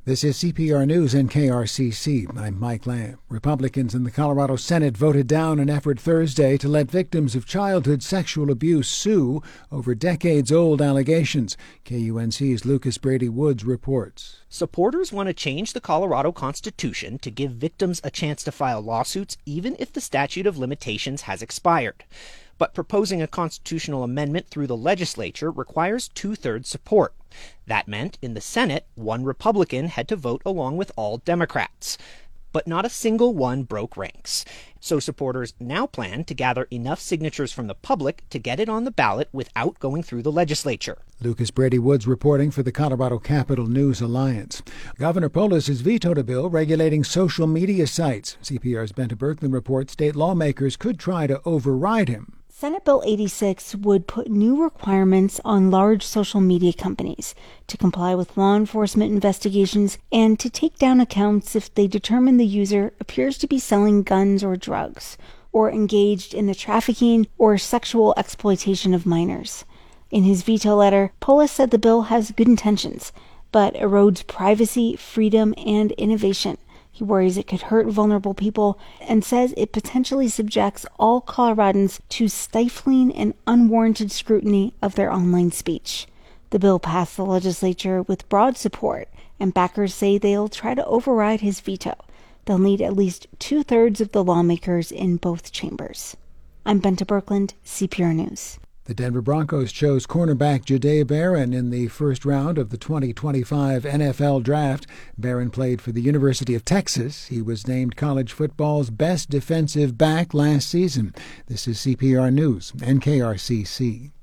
This is CPR News and KRCC. I'm Mike Lamb. Republicans in the Colorado Senate voted down an effort Thursday to let victims of childhood sexual abuse sue over decades-old allegations. KUNC's Lucas Brady Woods reports. Supporters want to change the Colorado Constitution to give victims a chance to file lawsuits even if the statute of limitations has expired. But proposing a constitutional amendment through the legislature requires two-thirds support. That meant, in the Senate, one Republican had to vote along with all Democrats. But not a single one broke ranks. So supporters now plan to gather enough signatures from the public to get it on the ballot without going through the legislature. Lucas Brady Woods reporting for the Colorado Capital News Alliance. Governor Polis has vetoed a bill regulating social media sites. CPR's Benta Berkman reports state lawmakers could try to override him. Senate Bill 86 would put new requirements on large social media companies to comply with law enforcement investigations and to take down accounts if they determine the user appears to be selling guns or drugs, or engaged in the trafficking or sexual exploitation of minors. In his veto letter, Polis said the bill has good intentions, but erodes privacy, freedom, and innovation. He worries it could hurt vulnerable people and says it potentially subjects all Coloradans to stifling and unwarranted scrutiny of their online speech. The bill passed the legislature with broad support, and backers say they'll try to override his veto. They'll need at least two-thirds of the lawmakers in both chambers. I'm Benta Berkman, CPR News. The Denver Broncos chose cornerback Jahdae Barron in the first round of the 2025 NFL Draft. Barron played for the University of Texas. He was named college football's best defensive back last season. This is CPR News and KRCC.